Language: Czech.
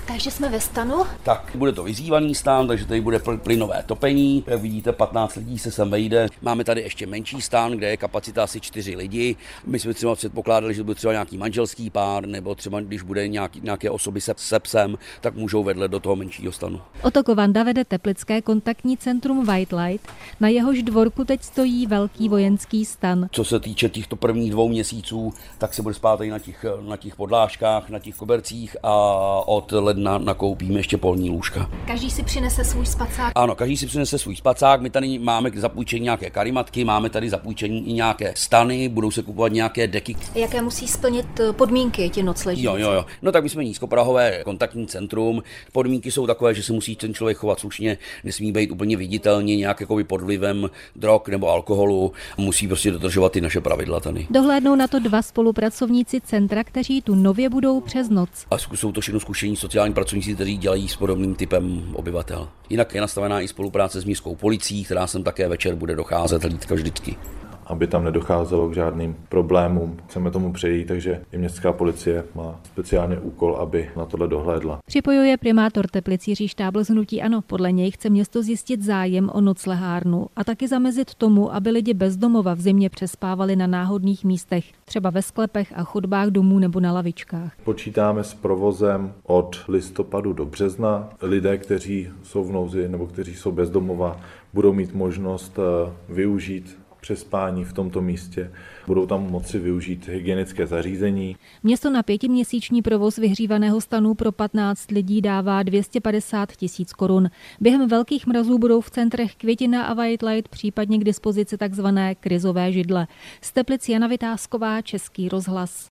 Takže jsme ve stanu. Tak, bude to vyzývaný stan, takže tady bude plynové topení. Jak vidíte, 15 lidí se sem vejde. Máme tady ještě menší stan, kde je kapacita asi 4 lidi. My jsme třeba předpokládali, že to bude třeba nějaký manželský pár, nebo třeba když bude nějaké osoby se psem, tak můžou vedle do toho menšího stanu. Oto Kovanda vede teplické kontaktní centrum White Light. Na jehož dvorku teď stojí velký vojenský stan. Co se týče těchto prvních 2 měsíců, tak se bude spát i na těch podlážkách, na těch kobercích a od ledna nakoupíme ještě polní lůžka. Každý si přinese svůj spacák. Ano, každý si přinese svůj spacák. My tady máme k zapůjčení nějaké karimatky, máme tady zapůjčení i nějaké stany, budou se kupovat nějaké deky. Jaké musí splnit podmínky ti nocležníci? Jo. No tak my jsme nízkoprahové kontaktní centrum. Podmínky jsou takové, že se musí ten člověk chovat slušně, nesmí být úplně viditelně nějak jakoby pod vlivem drog nebo alkoholu. Musí prostě dodržovat i naše pravidla tady. Dohlédnou na to 2 spolupracovníci centra, kteří tu nově budou přes noc. A jsou to všechno zkušení sociální pracovníci, kteří dělají s podobným typem obyvatel. Jinak je nastavená i spolupráce s městskou policií, která sem také večer bude docházet hlídka vždycky. Aby tam nedocházelo k žádným problémům. Chceme tomu přejít, takže i městská policie má speciálně úkol, aby na tohle dohlédla. Připojuje primátor Teplic Jiří Štábl z hnutí ANO. Podle něj chce město zjistit zájem o noclehárnu a taky zamezit tomu, aby lidi bez domova v zimě přespávali na náhodných místech, třeba ve sklepech a chodbách domů nebo na lavičkách. Počítáme s provozem od listopadu do března. Lidé, kteří jsou v nouzi nebo kteří jsou bez domova, budou mít možnost využít přespání v tomto místě. Budou tam moci využít hygienické zařízení. Město na 5měsíční provoz vyhřívaného stanu pro 15 lidí dává 250 000 korun. Během velkých mrazů budou v centrech Květina a White Light případně k dispozici takzvané krizové židle. Z Teplic Jana Vytázková, Český rozhlas.